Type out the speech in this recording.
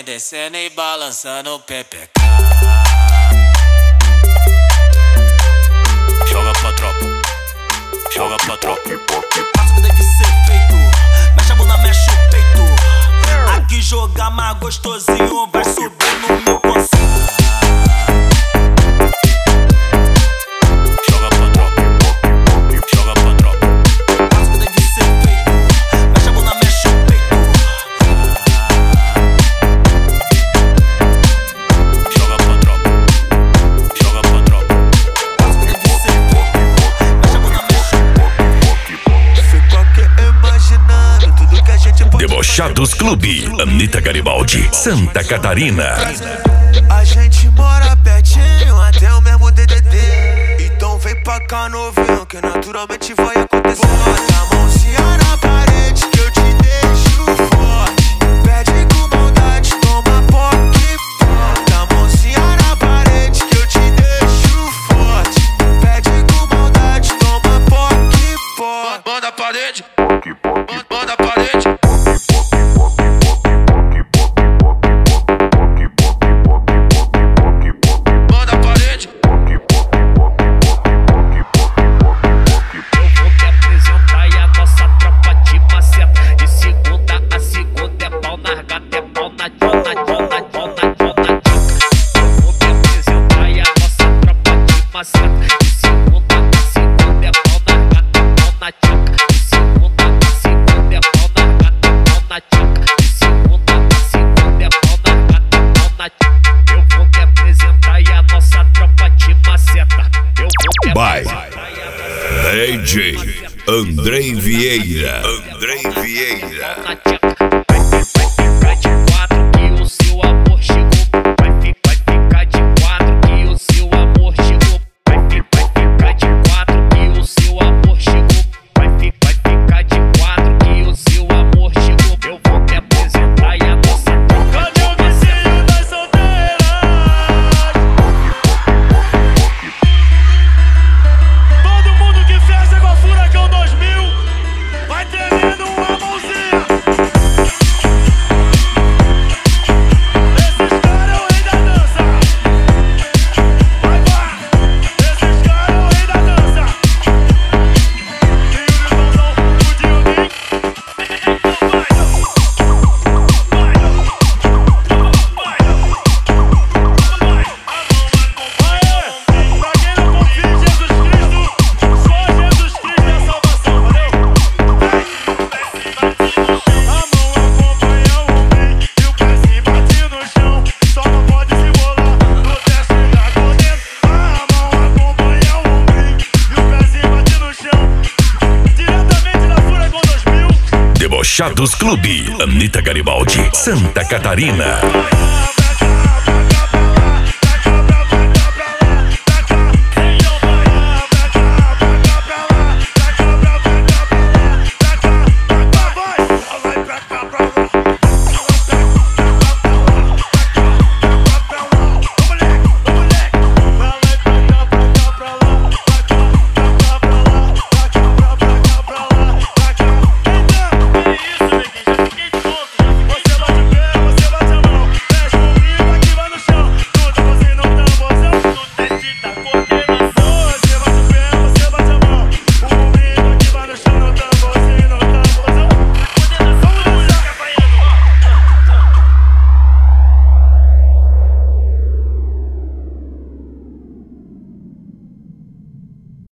descendo e balançando o pepeca. Joga pra tropa, joga pra tropa. Faço o que deve ser feito, mexe a bunda, mexe o peito. Aqui jogar mais gostosinho, vai subir no meu conceito. Debochados Clube, Anitta Garibaldi, Santa Catarina. A gente mora pertinho, até o mesmo DDD. Então vem pra cá novinho, que naturalmente vai acontecer. Bota a mãozinha na parede que eu te deixo forte. Pede com maldade, toma poque. Bota a mãozinha na parede que eu te deixo forte. Pede com maldade, toma poque. Banda a parede, banda a parede. By DJ Andrei Vieira. Andrei Vieira. Debochados Clube, Anitta Garibaldi, Santa Catarina.